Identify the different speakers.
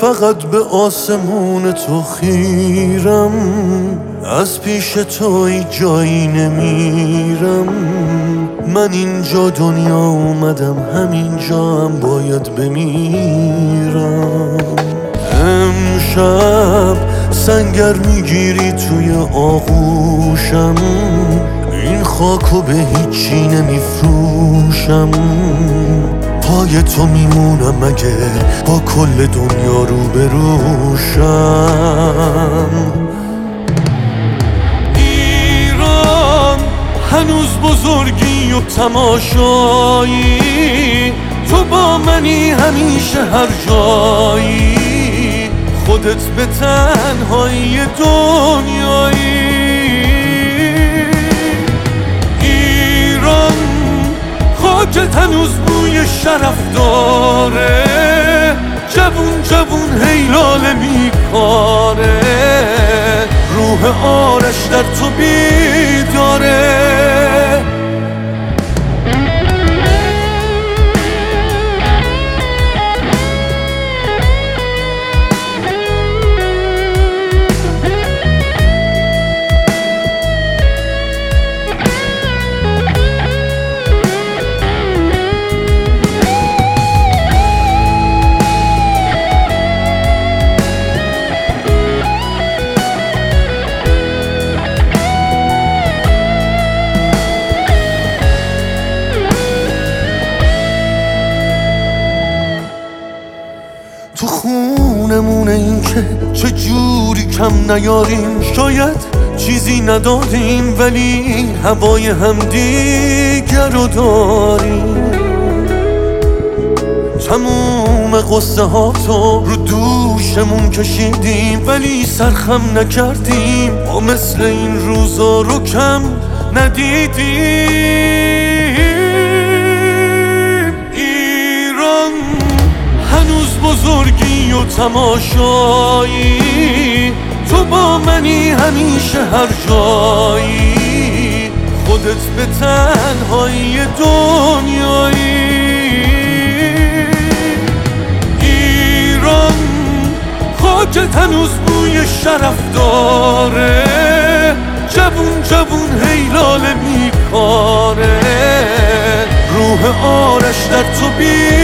Speaker 1: فقط به آسمون تو خیرم، از پیش تو ای جایی نمیرم. من اینجا دنیا اومدم، همینجا هم باید بمیرم. امشب سنگر میگیری توی آغوشم، این خاکو به هیچی نمیفروشم. پای تو میمونم اگه با کل دنیا رو بروشم. ایران هنوز بزرگی و تماشایی، تو با منی همیشه هر جایی. خودت به تنهایی دنیایی. ایران خاکت هنوز بوی شرف داره، جوون جوون هیلاله میکاره. روح آرش در تو بیداره. تو خونمونه این که چه جوری کم نیاریم. شاید چیزی نداریم ولی هوای همدیگر رو داریم. تموم قصه ها تو رو دوشمون کشیدیم ولی سرخم نکردیم. ما مثل این روزا رو کم ندیدیم. هنوز بزرگی و تماشایی، تو با منی همیشه هر جایی. خودت به تنهایی دنیایی. ایران خاکت هنوز بوی شرف داره، جوون جوون هیلاله میکاره. روح آرش در تو